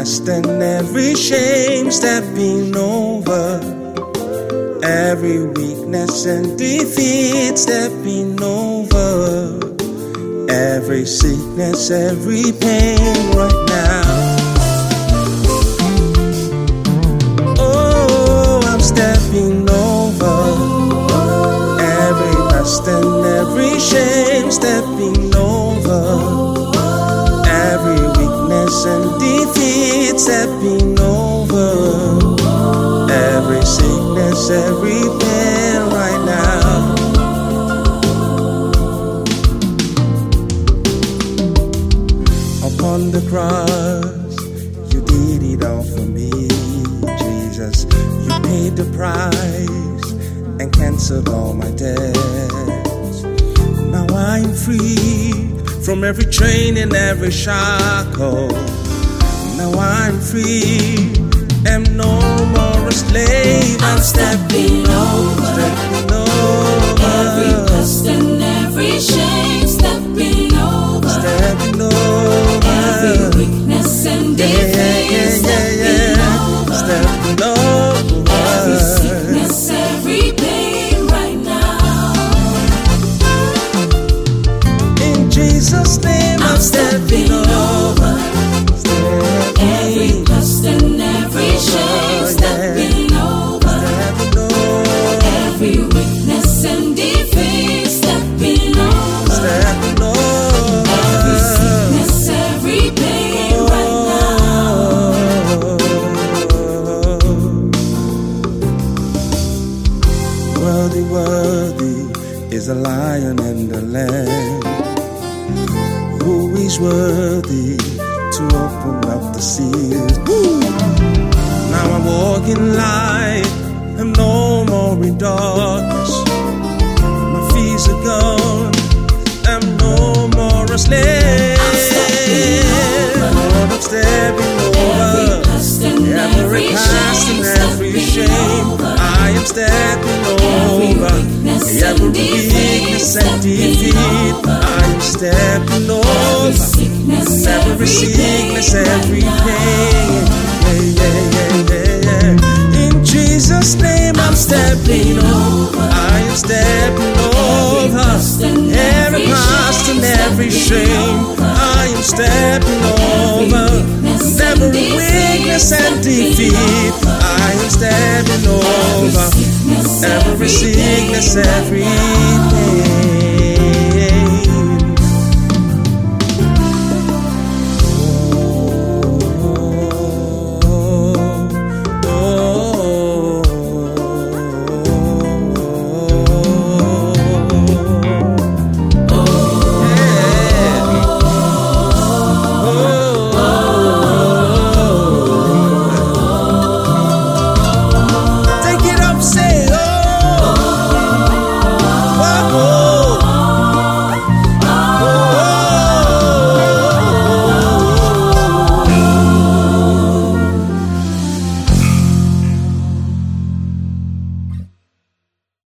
past and every shame stepping over, every weakness and defeat stepping over, every sickness, every pain right now. Oh, I'm stepping over every past and every shame stepping over, every weakness and defeat stepping over, every sickness, every pain right now. Upon the cross, you did it all for me, Jesus. You paid the price and canceled all my debts. Now I'm free from every chain and every shackle. Now I'm free, am no more a slave. I'm stepping over every dust and every shame. Stepping over every weakness and defeat. Stepping over every sickness, every pain right now. In Jesus' name, I'm stepping over every dust and every shame. Stepping over every weakness and defeat. Stepping over every sickness, every pain right now. Worthy, worthy is the Lion and the Lamb. Who is worthy to open up the seals? Woo! Now I walk in light, I'm no more in darkness. My fears are gone, I'm no more a slave. Lord, I'm stepping over every past and every shame. I am stepping over every weakness and defeat. I am stepping over every sickness, every pain. In Jesus' name, I'm stepping over. I am stepping over every past and every shame. I am stepping over every weakness and defeat. I am stepping over every sickness, every pain.